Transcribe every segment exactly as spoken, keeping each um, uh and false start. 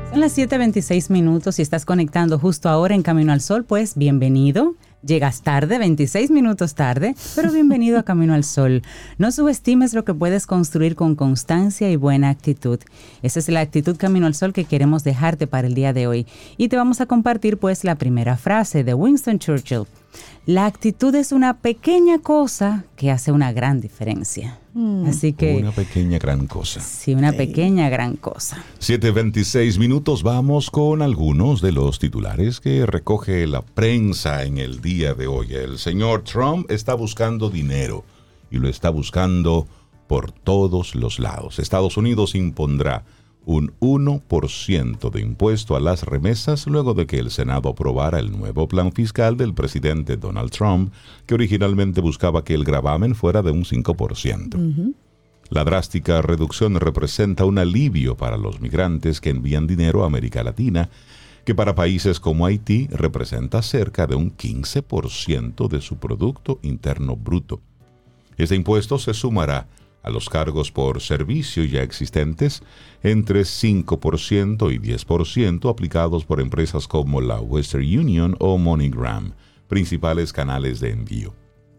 Son las siete veintiséis minutos y estás conectando justo ahora en Camino al Sol, pues bienvenido. Llegas tarde, veintiséis minutos tarde, pero bienvenido a Camino al Sol. No subestimes lo que puedes construir con constancia y buena actitud. Esa es la actitud Camino al Sol que queremos dejarte para el día de hoy. Y te vamos a compartir pues la primera frase de Winston Churchill. La actitud es una pequeña cosa que hace una gran diferencia. Mm. Así que... Una pequeña gran cosa. Sí, una pequeña gran cosa. siete veintiséis minutos, vamos con algunos de los titulares que recoge la prensa en el día de hoy. El señor Trump está buscando dinero y lo está buscando por todos los lados. Estados Unidos impondrá un uno por ciento de impuesto a las remesas luego de que el Senado aprobara el nuevo plan fiscal del presidente Donald Trump, que originalmente buscaba que el gravamen fuera de un cinco por ciento. Uh-huh. La drástica reducción representa un alivio para los migrantes que envían dinero a América Latina, que para países como Haití representa cerca de un quince por ciento de su Producto Interno Bruto. Este impuesto se sumará a los cargos por servicio ya existentes entre cinco por ciento y diez por ciento aplicados por empresas como la Western Union o MoneyGram, principales canales de envío.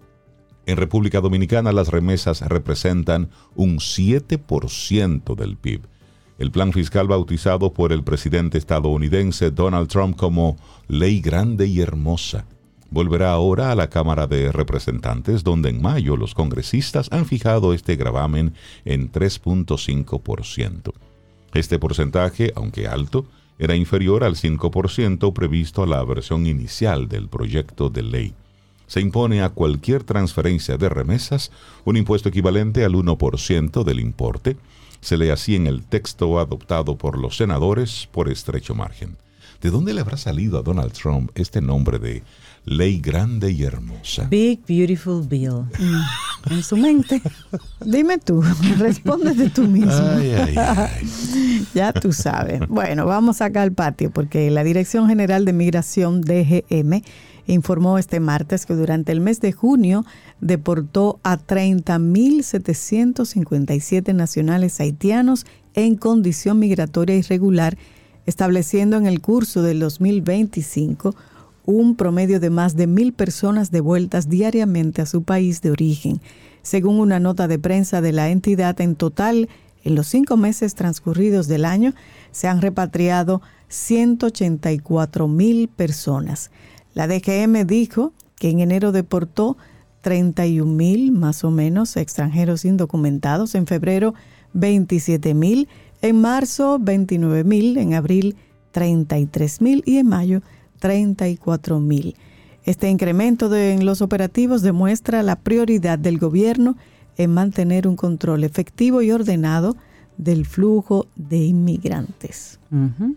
En República Dominicana las remesas representan un siete por ciento del P I B. El plan fiscal bautizado por el presidente estadounidense Donald Trump como Ley Grande y Hermosa volverá ahora a la Cámara de Representantes, donde en mayo los congresistas han fijado este gravamen en tres punto cinco por ciento. Este porcentaje, aunque alto, era inferior al cinco por ciento previsto a la versión inicial del proyecto de ley. Se impone a cualquier transferencia de remesas un impuesto equivalente al uno por ciento del importe. Se lee así en el texto adoptado por los senadores por estrecho margen. ¿De dónde le habrá salido a Donald Trump este nombre de Ley Grande y Hermosa? Big Beautiful Bill. Mm. En su mente. Dime tú, respóndete tú mismo. Ay, ay, ay. Ya tú sabes. Bueno, vamos acá al patio porque la Dirección General de Migración, D G M, informó este martes que durante el mes de junio deportó a treinta mil setecientos cincuenta y siete nacionales haitianos en condición migratoria irregular, estableciendo en el curso del dos mil veinticinco un promedio de más de mil personas devueltas diariamente a su país de origen. Según una nota de prensa de la entidad, en total, en los cinco meses transcurridos del año, se han repatriado ciento ochenta y cuatro mil personas. La D G M dijo que en enero deportó treinta y un mil, más o menos, extranjeros indocumentados, en febrero veintisiete mil, en marzo veintinueve mil, en abril treinta y tres mil y en mayo treinta y cuatro mil. Este incremento de, en los operativos demuestra la prioridad del gobierno en mantener un control efectivo y ordenado del flujo de inmigrantes. Uh-huh.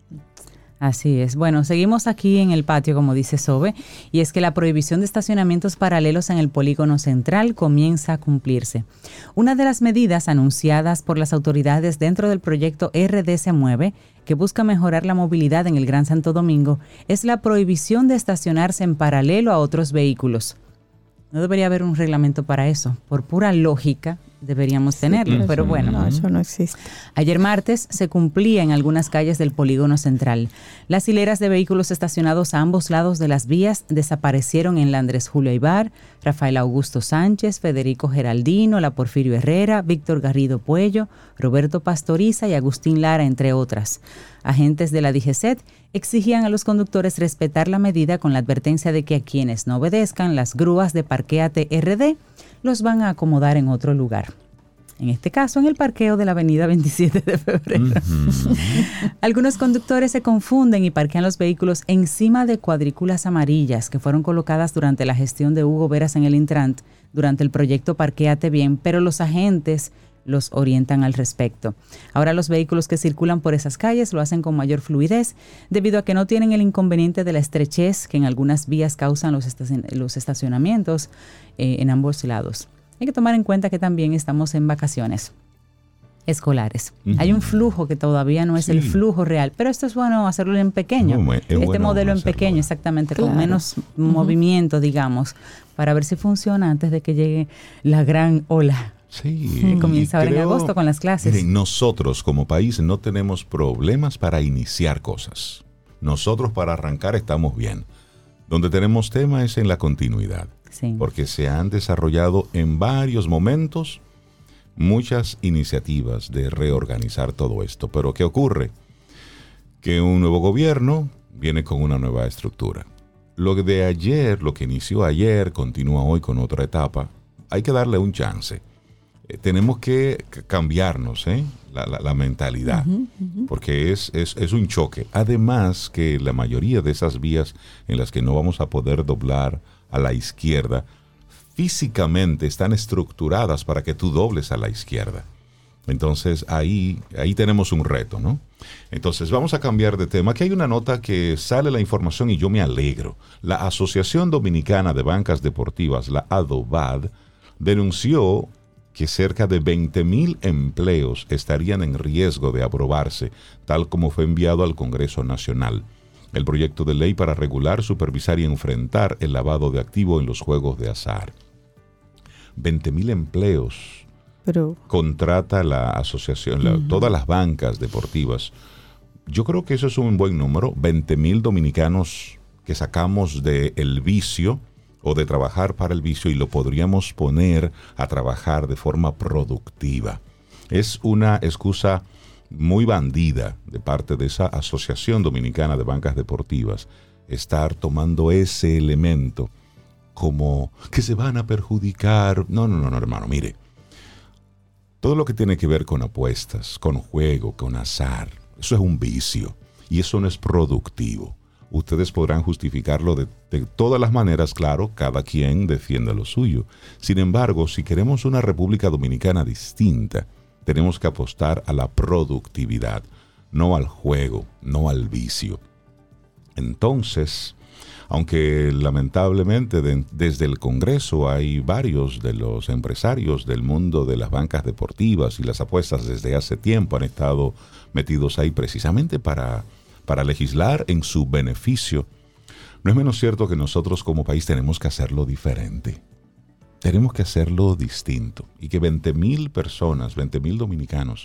Así es. Bueno, seguimos aquí en el patio, como dice Sobe, y es que la prohibición de estacionamientos paralelos en el polígono central comienza a cumplirse. Una de las medidas anunciadas por las autoridades dentro del proyecto R D Se Mueve, que busca mejorar la movilidad en el Gran Santo Domingo, es la prohibición de estacionarse en paralelo a otros vehículos. No debería haber un reglamento para eso. Por pura lógica, deberíamos tenerlo, sí, pero bueno. No, eso no existe. Ayer martes se cumplía en algunas calles del polígono central. Las hileras de vehículos estacionados a ambos lados de las vías desaparecieron en la Andrés Julio Aybar, Rafael Augusto Sánchez, Federico Geraldino, la Porfirio Herrera, Víctor Garrido Puello, Roberto Pastoriza y Agustín Lara, entre otras. Agentes de la D G C E T exigían a los conductores respetar la medida con la advertencia de que a quienes no obedezcan las grúas de Parquéate R D los van a acomodar en otro lugar. En este caso, en el parqueo de la avenida veintisiete de febrero. Uh-huh. Algunos conductores se confunden y parquean los vehículos encima de cuadrículas amarillas que fueron colocadas durante la gestión de Hugo Veras en el Intrant durante el proyecto Parquéate Bien, pero los agentes los orientan al respecto. Ahora los vehículos que circulan por esas calles lo hacen con mayor fluidez debido a que no tienen el inconveniente de la estrechez que en algunas vías causan los, estacion- los estacionamientos eh, en ambos lados. Hay que tomar en cuenta que también estamos en vacaciones escolares. Uh-huh. Hay un flujo que todavía no es sí. el flujo real, pero esto es bueno hacerlo en pequeño. No, este bueno modelo en hacerlo. pequeño, exactamente, claro. con menos uh-huh. movimiento, digamos, para ver si funciona antes de que llegue la gran ola Sí. Que comienza ahora creo, en agosto con las clases. Miren, nosotros como país no tenemos problemas para iniciar cosas. Nosotros para arrancar estamos bien. Donde tenemos tema es en la continuidad. Sí. Porque se han desarrollado en varios momentos muchas iniciativas de reorganizar todo esto. Pero ¿qué ocurre? Que un nuevo gobierno viene con una nueva estructura. Lo de ayer, lo que inició ayer, continúa hoy con otra etapa. Hay que darle un chance. Eh, tenemos que cambiarnos ¿eh? la, la, la mentalidad, uh-huh, uh-huh. porque es, es, es un choque. Además que la mayoría de esas vías en las que no vamos a poder doblar a la izquierda, físicamente están estructuradas para que tú dobles a la izquierda. Entonces ahí, ahí tenemos un reto, ¿no? Entonces vamos a cambiar de tema. Aquí hay una nota que sale la información y yo me alegro. La Asociación Dominicana de Bancas Deportivas, la ADOBAD, denunció que cerca de veinte mil empleos estarían en riesgo de aprobarse, tal como fue enviado al Congreso Nacional. El proyecto de ley para regular, supervisar y enfrentar el lavado de activos en los juegos de azar. veinte mil empleos. Pero contrata la asociación, la, uh-huh. todas las bancas deportivas. Yo creo que eso es un buen número, veinte mil dominicanos que sacamos del vicio o de trabajar para el vicio y lo podríamos poner a trabajar de forma productiva. Es una excusa muy bandida de parte de esa Asociación Dominicana de Bancas Deportivas estar tomando ese elemento como que se van a perjudicar. No, no, no, no hermano, mire. Todo lo que tiene que ver con apuestas, con juego, con azar, eso es un vicio y eso no es productivo. Ustedes podrán justificarlo de, de todas las maneras, claro, cada quien defiende lo suyo. Sin embargo, si queremos una República Dominicana distinta, tenemos que apostar a la productividad, no al juego, no al vicio. Entonces, aunque lamentablemente de, desde el Congreso hay varios de los empresarios del mundo de las bancas deportivas y las apuestas desde hace tiempo han estado metidos ahí precisamente para, para legislar en su beneficio, no es menos cierto que nosotros como país tenemos que hacerlo diferente. Tenemos que hacerlo distinto y que veinte mil personas, veinte mil dominicanos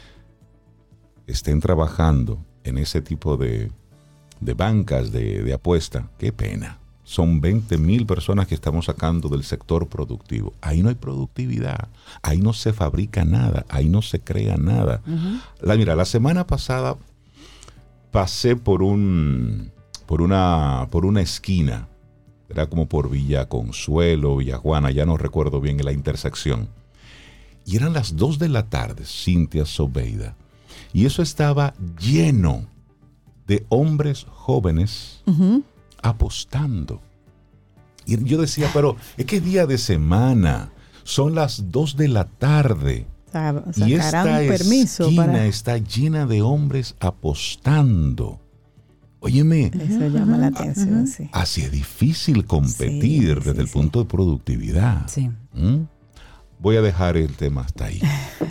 estén trabajando en ese tipo de de bancas de, de apuesta, qué pena. Son veinte mil personas que estamos sacando del sector productivo. Ahí no hay productividad, ahí no se fabrica nada, ahí no se crea nada. Uh-huh. La, mira, la semana pasada pasé por un por una por una esquina, era como por Villa Consuelo, Villa Juana, ya no recuerdo bien en la intersección. Y eran las dos de la tarde, Cintia Sobeida, y eso estaba lleno de hombres jóvenes uh-huh. apostando. Y yo decía, pero es que día de semana, son las dos de la tarde. Sa- y esta un permiso esquina para... está llena de hombres apostando. Óyeme. Eso llama la atención, uh-huh. sí. Así es difícil competir sí, desde sí, el sí. punto de productividad. Sí. ¿Mm? Voy a dejar el tema hasta ahí.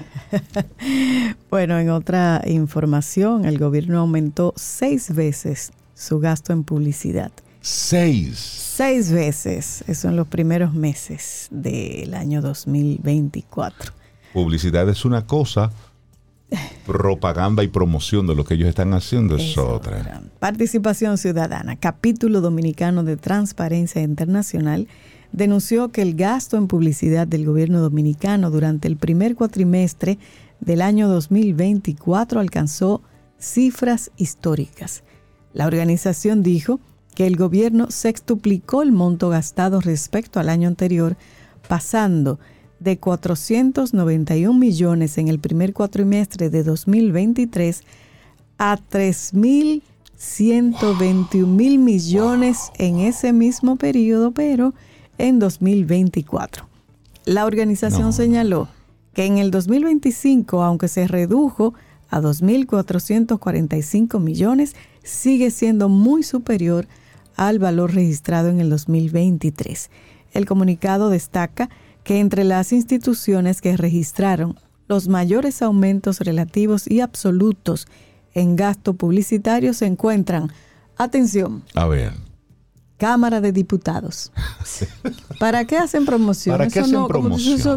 Bueno, en otra información, el gobierno aumentó seis veces su gasto en publicidad. ¿Seis? Seis veces. Eso en los primeros meses del año dos mil veinticuatro. Publicidad es una cosa, propaganda y promoción de lo que ellos están haciendo es, es otra. otra. Participación ciudadana, capítulo dominicano de Transparencia Internacional, denunció que el gasto en publicidad del gobierno dominicano durante el primer cuatrimestre del año dos mil veinticuatro alcanzó cifras históricas. La organización dijo que el gobierno sextuplicó el monto gastado respecto al año anterior, pasando de cuatrocientos noventa y un millones en el primer cuatrimestre de dos mil veintitrés a tres mil ciento veintiún mil millones en ese mismo periodo, pero en dos mil veinticuatro. La organización no. señaló que en el dos mil veinticinco, aunque se redujo a dos mil cuatrocientos cuarenta y cinco millones, sigue siendo muy superior al valor registrado en el dos mil veintitrés. El comunicado destaca que entre las instituciones que registraron los mayores aumentos relativos y absolutos en gasto publicitario se encuentran, atención, a ver, Cámara de Diputados. ¿Para qué hacen promoción? ¿Para qué eso hacen no, promoción? Eso,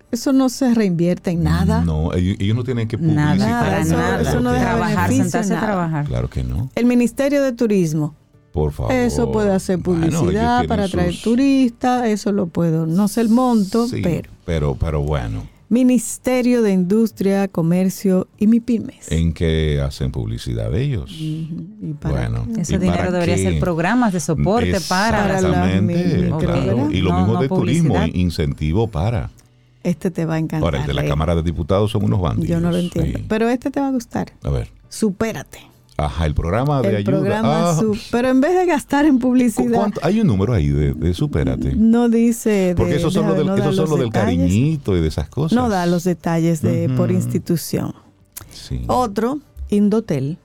eso no se reinvierte en nada. No, ellos, ellos no tienen que publicitar. Nada, eso, nada. eso no deja trabajar, beneficio, sentarse a nada. trabajar. Claro que no. El Ministerio de Turismo. Por favor. Eso puede hacer publicidad bueno, para atraer sus... turistas, eso lo puedo. No sé el monto, sí, pero. pero. Pero bueno. Ministerio de Industria, Comercio y MIPYMES. ¿En qué hacen publicidad ellos? Uh-huh. ¿Y para Bueno, qué? Ese ¿y dinero para debería qué? ser programas de soporte para... Exactamente, Para la- claro. Y lo No, mismo no de turismo, publicidad. incentivo para. Este te va a encantar. Ahora, el de la Rey. Cámara de Diputados son unos bandidos. Yo no lo entiendo. Sí. Pero este te va a gustar. A ver. Supérate. Ajá, el programa de El ayuda. programa Ah, su- Pero en vez de gastar en ¿cu- publicidad, cuánto? Hay un número ahí de, de Supérate. no dice. De, Porque eso son lo del, no eso da son los lo del detalles. cariñito y de esas cosas. No da los detalles de Ujú. por institución. Sí. Otro, Indotel,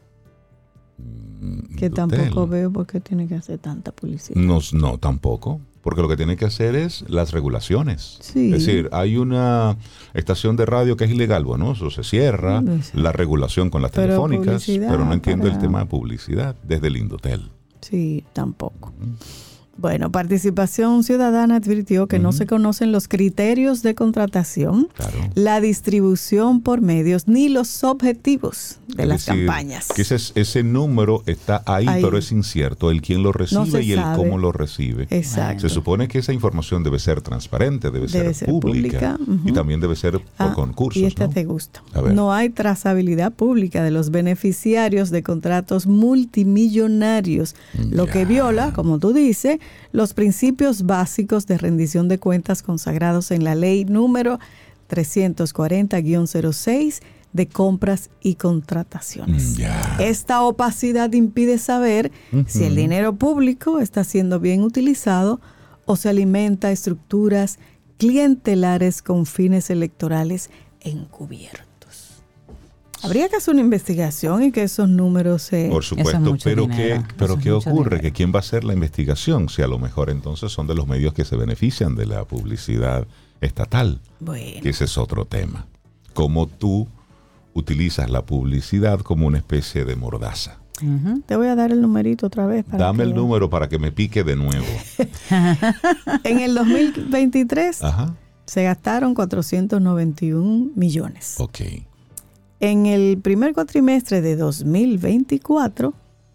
Mm, que Indotel. tampoco veo por qué tiene que hacer tanta publicidad. No, no, tampoco. Porque lo que tiene que hacer es las regulaciones. Sí. Es decir, hay una estación de radio que es ilegal, bueno, eso se cierra, Pues, la regulación con las pero telefónicas, publicidad pero no entiendo para- el tema de publicidad desde el Indotel. Sí, tampoco. Bueno, Participación Ciudadana advirtió que no se conocen los criterios de contratación, Claro. la distribución por medios ni los objetivos de Es las decir, campañas. Que ese, ese número está ahí, Ahí. pero es incierto. El quién lo recibe se y el sabe. cómo lo recibe. Exacto. Se supone que esa información debe ser transparente, debe, Debe ser, ser pública, pública, ujú. y también debe ser por Ah, concursos. y esta ¿no? te gusta. A ver. No hay trazabilidad pública de los beneficiarios de contratos multimillonarios, lo Ya. que viola, como tú dices, los principios básicos de rendición de cuentas consagrados en la ley número trescientos cuarenta guión cero seis de compras y contrataciones. Ya. Esta opacidad impide saber si el dinero público está siendo bien utilizado o se alimenta estructuras clientelares con fines electorales encubiertos. Habría que hacer una investigación y que esos números se... Por Eso es supuesto, mucho pero dinero. ¿qué, pero Eso es ¿qué mucho ocurre? dinero. Que quién va a hacer la investigación, si a lo mejor entonces son de los medios que se benefician de la publicidad estatal, Bueno, que ese es otro tema. Cómo tú utilizas la publicidad como una especie de mordaza. Ujú. te voy a dar el numerito otra vez. Para Dame que el veas. número para que me pique de nuevo. En el dos mil veintitrés Ajá. se gastaron cuatrocientos noventa y un millones. Ok. En el primer cuatrimestre de dos mil veinticuatro,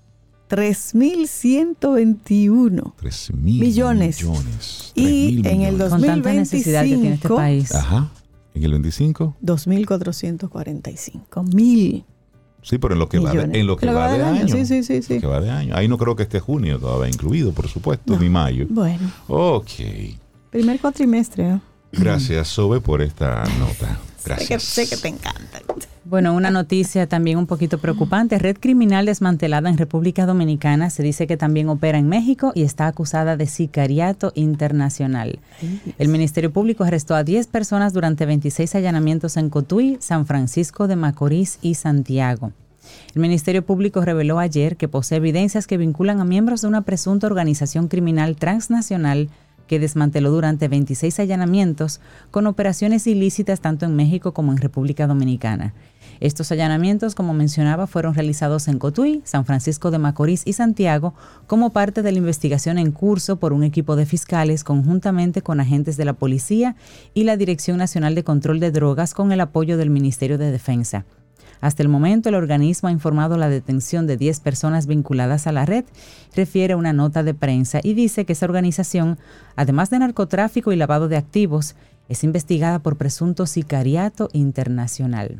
tres mil ciento veintiuno. Tres mil Millones. millones. Y Tres mil en el millones. Con tanta necesidad que tiene este veinticinco, país. Ajá. ¿En el veinticinco? dos mil cuatrocientos cuarenta y cinco mil Sí, pero en lo que va de, millones. en lo que va de del año. Sí, sí, sí. Lo sí. que va de año. Ahí no creo que esté junio todavía incluido, por supuesto, No. ni mayo. Bueno, Ok. primer cuatrimestre. ¿eh? Gracias, Sobe, por esta nota. Sé que, Gracias. sé que te encanta. Bueno, una noticia también un poquito preocupante. Red criminal desmantelada en República Dominicana se dice que también opera en México y está acusada de sicariato internacional. El Ministerio Público arrestó a diez personas durante veintiséis allanamientos en Cotuí, San Francisco de Macorís y Santiago. El Ministerio Público reveló ayer que posee evidencias que vinculan a miembros de una presunta organización criminal transnacional que desmanteló durante veintiséis allanamientos con operaciones ilícitas tanto en México como en República Dominicana. Estos allanamientos, como mencionaba, fueron realizados en Cotuí, San Francisco de Macorís y Santiago como parte de la investigación en curso por un equipo de fiscales conjuntamente con agentes de la Policía y la Dirección Nacional de Control de Drogas con el apoyo del Ministerio de Defensa. Hasta el momento, el organismo ha informado la detención de diez personas vinculadas a la red, refiere una nota de prensa y dice que esa organización, además de narcotráfico y lavado de activos, es investigada por presunto sicariato internacional.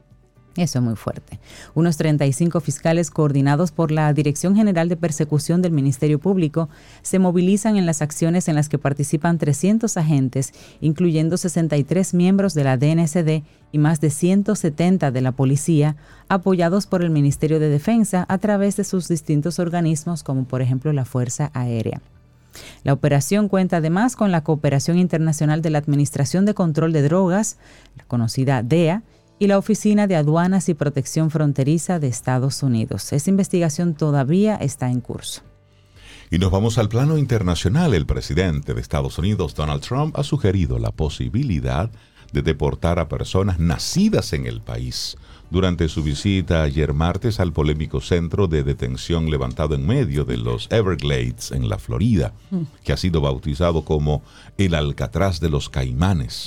Eso es muy fuerte. Unos treinta y cinco fiscales coordinados por la Dirección General de Persecución del Ministerio Público se movilizan en las acciones en las que participan trescientos agentes, incluyendo sesenta y tres miembros de la D N S D y más de ciento setenta de la policía, apoyados por el Ministerio de Defensa a través de sus distintos organismos, como por ejemplo la Fuerza Aérea. La operación cuenta además con la cooperación internacional de la Administración de Control de Drogas, la conocida D E A, y la Oficina de Aduanas y Protección Fronteriza de Estados Unidos. Esa investigación todavía está en curso. Y nos vamos al plano internacional. El presidente de Estados Unidos, Donald Trump, ha sugerido la posibilidad de deportar a personas nacidas en el país durante su visita ayer martes al polémico centro de detención levantado en medio de los Everglades en la Florida, que ha sido bautizado como el Alcatraz de los Caimanes,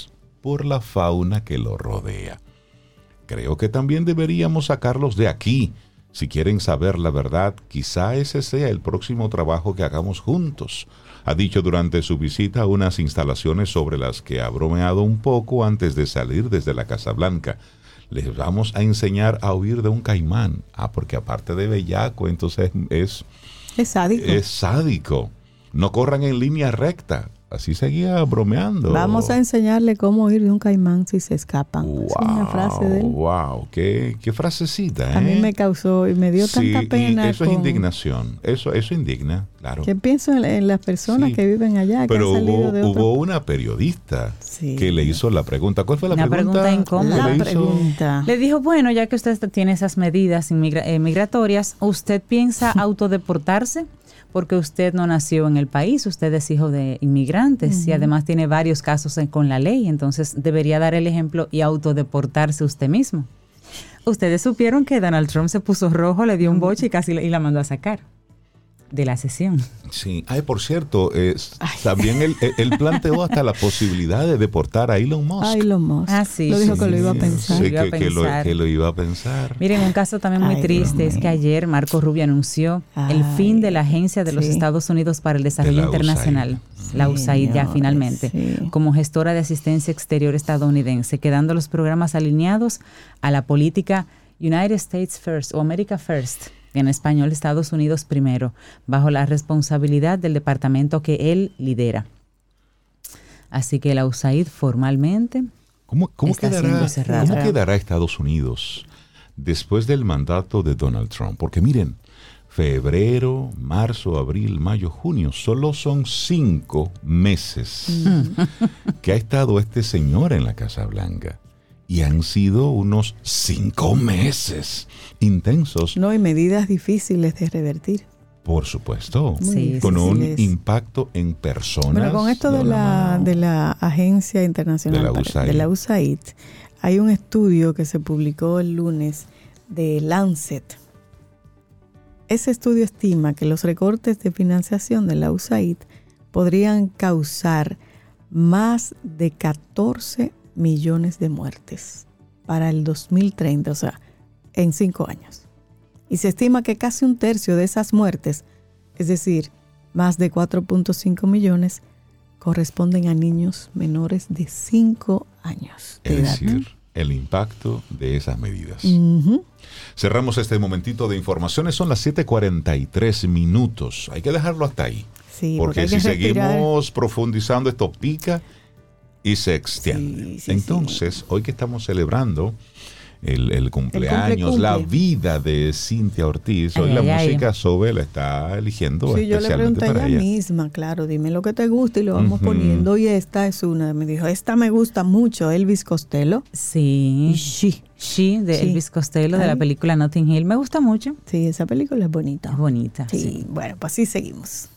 por la fauna que lo rodea. Creo que también deberíamos sacarlos de aquí. Si quieren saber la verdad, quizá ese sea el próximo trabajo que hagamos juntos, ha dicho durante su visita a unas instalaciones sobre las que ha bromeado un poco antes de salir desde la Casa Blanca. Les vamos a enseñar a huir de un caimán. Ah, porque aparte de bellaco, entonces es... Es sádico. Es sádico. No corran en línea recta. Así seguía bromeando. Vamos a enseñarle cómo ir de un caimán si se escapan. Wow, es una frase de él. Wow, qué, qué frasecita, ¿eh? A mí me causó y me dio sí, tanta pena. Y eso con, es indignación. Eso, eso indigna, claro. Que pienso en, en las personas sí, que viven allá. Pero que han salido hubo, de otro... hubo una periodista sí. que le hizo la pregunta. ¿Cuál fue la una pregunta? Una pregunta incómoda. La pregunta. Le dijo, bueno, ya que usted tiene esas medidas inmigra- eh, migratorias, ¿usted piensa autodeportarse? Porque usted no nació en el país, usted es hijo de inmigrantes uh-huh. y además tiene varios casos en, con la ley, entonces debería dar el ejemplo y autodeportarse usted mismo. Ustedes supieron que Donald Trump se puso rojo, le dio un boche y casi y la mandó a sacar de la sesión. Sí, ay, por cierto, eh, también él, él planteó hasta la posibilidad de deportar a Elon Musk. A Elon Musk. Ah, sí. Lo dijo sí, que sí, lo iba sí, a pensar. Sí, sí, que, que, lo, que lo iba a pensar. Miren, un caso también muy ay, triste Dios es que ayer Marco Rubio anunció ay, el fin de la Agencia de los sí. Estados Unidos para el Desarrollo Internacional, la U S A I D, ya finalmente, sí. como gestora de asistencia exterior estadounidense, quedando los programas alineados a la política United States First o America First, en español Estados Unidos primero, bajo la responsabilidad del departamento que él lidera. Así que la U S A I D formalmente ¿Cómo, cómo, está quedará, siendo cerrada. ¿Cómo quedará Estados Unidos después del mandato de Donald Trump? Porque miren, febrero, marzo, abril, mayo, junio, solo son cinco meses que ha estado este señor en la Casa Blanca. Y han sido unos cinco meses intensos. No, y medidas difíciles de revertir. Por supuesto, sí, con un es. impacto en personas. Bueno, con esto de, la, de la Agencia Internacional de la U S A I D, de la U S A I D, hay un estudio que se publicó el lunes de Lancet. Ese estudio estima que los recortes de financiación de la U S A I D podrían causar más de catorce millones de muertes para el dos mil treinta, o sea, en cinco años. Y se estima que casi un tercio de esas muertes, es decir, más de cuatro punto cinco millones, corresponden a niños menores de cinco años. Es de edad, decir, ¿no? el impacto de esas medidas. Uh-huh. Cerramos este momentito de informaciones, son las siete cuarenta y tres minutos. Hay que dejarlo hasta ahí. Sí, porque, porque si respirar. seguimos profundizando, esto pica y se extiende. Sí, sí, Entonces, sí. hoy que estamos celebrando el, el cumpleaños, el cumple, cumple. la vida de Cintia Ortiz, hoy ay, la ay, música ay. Sobe la está eligiendo sí, especialmente yo le pregunté para a ella ella misma, claro, dime lo que te gusta y lo vamos uh-huh. poniendo. Y esta es una, me dijo, esta me gusta mucho, Elvis Costello. Sí, She, She de sí. Elvis Costello, de la película Notting Hill, me gusta mucho. Sí, esa película es bonita. Es bonita, sí. sí. Bueno, pues así seguimos.